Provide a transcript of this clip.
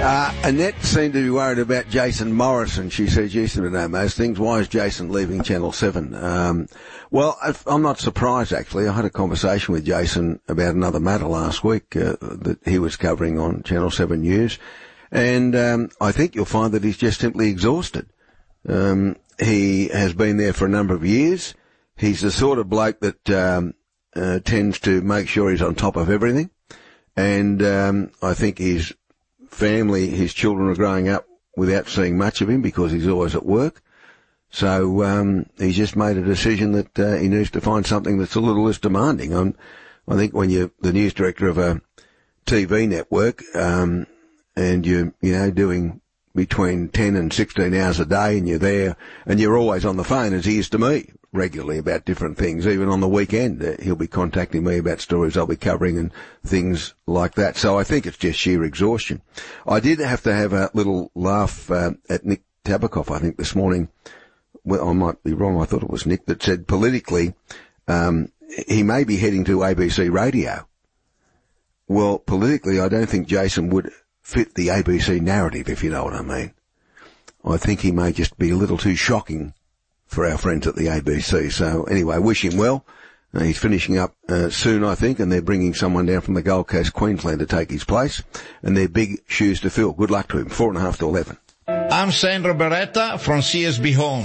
Annette seemed to be worried about Jason Morrison. She says, "You seem to know most things. Why is Jason leaving Channel 7? Well, I'm not surprised, actually. I had a conversation with Jason about another matter last week that he was covering on Channel 7 News. And I think you'll find that he's just simply exhausted. He has been there for a number of years. He's the sort of bloke that tends to make sure he's on top of everything. And I think his family, his children are growing up without seeing much of him because he's always at work. So he's just made a decision that he needs to find something that's a little less demanding. I think when you're the news director of a TV network and you're doing between 10 and 16 hours a day and you're there and you're always on the phone, as he is to me, regularly about different things. Even on the weekend, he'll be contacting me about stories I'll be covering and things like that. So I think it's just sheer exhaustion. I did have to have a little laugh at Nick Tabakoff, I think, this morning. Well, I might be wrong. I thought it was Nick that said politically he may be heading to ABC Radio. Well, politically, I don't think Jason would fit the ABC narrative, if you know what I mean. I think he may just be a little too shocking for our friends at the ABC. So anyway, wish him well. He's finishing up soon, I think, and they're bringing someone down from the Gold Coast, Queensland, to take his place. And they're big shoes to fill. Good luck to him. 4.5 to 11. I'm Sandro Beretta from CSB Home.